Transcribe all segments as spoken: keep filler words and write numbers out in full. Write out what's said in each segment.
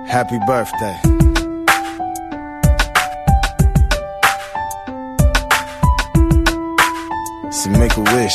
Happy birthday. So make a wish.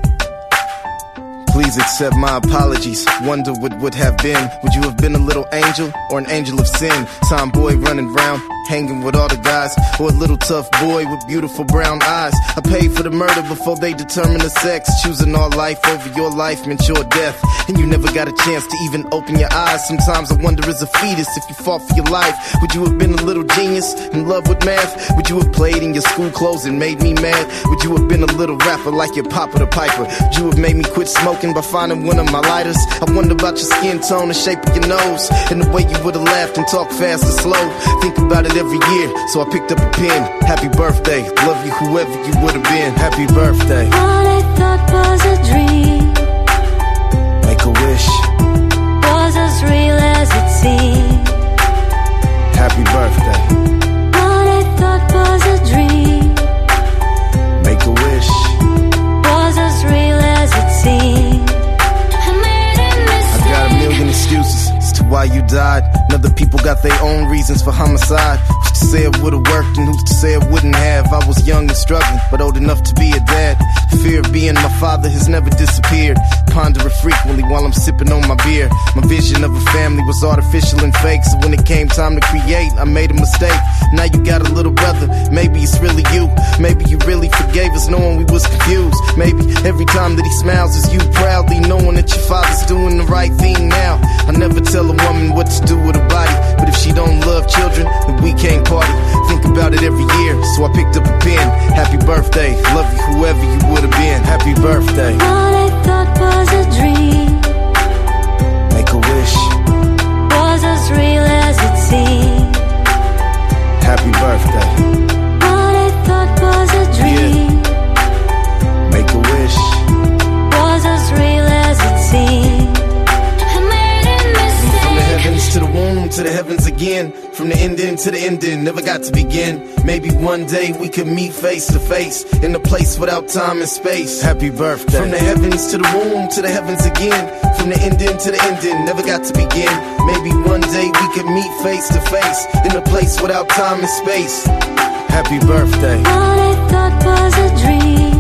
Please accept my apologies. Wonder what would have been. Would you have been a little angel or an angel of sin? Tomboy running round, hanging with all the guys, or a little tough boy with beautiful brown eyes? I paid for the murder before they determined the sex. Choosing our life over your life meant your death, and you never got a chance to even open your eyes. Sometimes I wonder, as a fetus, if you fought for your life, would you have been a little genius in love with math? Would you have played in your school clothes and made me mad? Would you have been a little rapper like your Papa the Piper? Would you have made me quit smoking by finding one of my lighters? I wonder about your skin tone, the shape of your nose, and the way you would've laughed and talked fast or slow. Think about it every year, so I picked up a pen. Happy birthday, love you whoever you would've been. Happy birthday. What I thought was a dream, make a wish, was as real as it seemed. Happy birthday. What I thought was a dream, make a wish, was as real as it seemed. I made a mistake. I got a million excuses as to why you died, and other people got their own reasons for homicide. Who's to say it would've worked and who's to say it wouldn't have? I was young and struggling, but old enough to be a dad. The fear of being my father has never disappeared. Ponder it frequently while I'm sipping on my beer. My vision of a family was artificial and fake, so when it came time to create, I made a mistake. Now you got a little brother, maybe it's really you. Maybe you really forgave us knowing we was confused. Maybe every time that he smiles is you proudly knowing that your father's doing the right thing now. I never tell a woman what to do with her body, but if she don't love children, then we can't party. Think about it every year, so I picked up a pen. Happy birthday, love you whoever you would've been. Happy birthday. What I thought was a dream, make a wish, was as real as it seemed. Happy birthday. What I thought was a dream, yeah. Make a wish, was as real as it seemed. I made a mistake. From the heavens to the womb, to the heavens again. From the ending to the ending, never got to begin. Maybe one day we could meet face to face, in a place without time and space. Happy birthday. From the heavens to the womb, to the heavens again. From the ending to the ending, never got to begin. Maybe one day we could meet face to face, in a place without time and space. Happy birthday. What I thought was a dream,